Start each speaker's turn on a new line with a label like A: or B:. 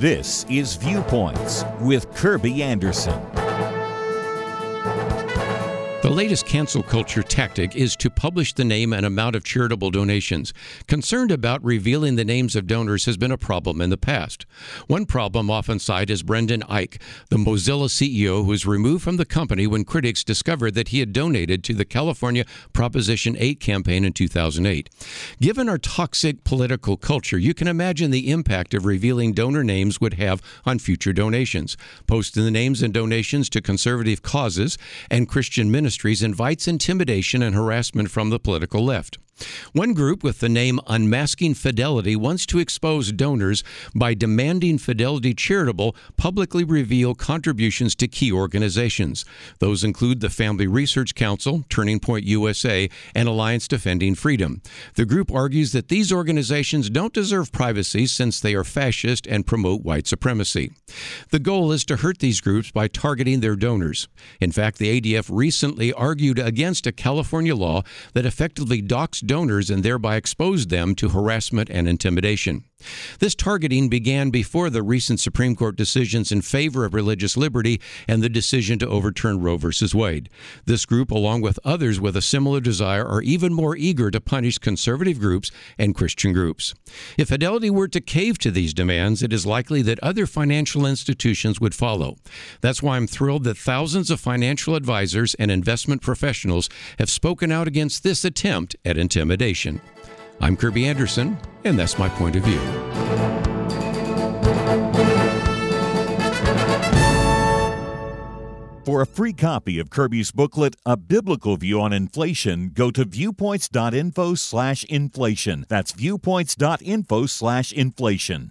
A: This is Viewpoints with Kirby Anderson.
B: The latest cancel culture tactic is to publish the name and amount of charitable donations. Concern about revealing the names of donors has been a problem in the past. One problem often cited is Brendan Eich, the Mozilla CEO who was removed from the company when critics discovered that he had donated to the California Proposition 8 campaign in 2008. Given our toxic political culture, you can imagine the impact of revealing donor names would have on future donations. Posting the names and donations to conservative causes and Christian ministries invites intimidation and harassment from the political left. One group with the name Unmasking Fidelity wants to expose donors by demanding Fidelity Charitable publicly reveal contributions to key organizations. Those include the Family Research Council, Turning Point USA, and Alliance Defending Freedom. The group argues that these organizations don't deserve privacy since they are fascist and promote white supremacy. The goal is to hurt these groups by targeting their donors. In fact, the ADF recently argued against a California law that effectively docks donors and thereby exposed them to harassment and intimidation. This targeting began before the recent Supreme Court decisions in favor of religious liberty and the decision to overturn Roe v. Wade. This group, along with others with a similar desire, are even more eager to punish conservative groups and Christian groups. If Fidelity were to cave to these demands, it is likely that other financial institutions would follow. That's why I'm thrilled that thousands of financial advisors and investment professionals have spoken out against this attempt at intimidation. I'm Kirby Anderson, and that's my point of view.
A: For a free copy of Kirby's booklet, A Biblical View on Inflation, go to viewpoints.info/inflation. That's viewpoints.info/inflation.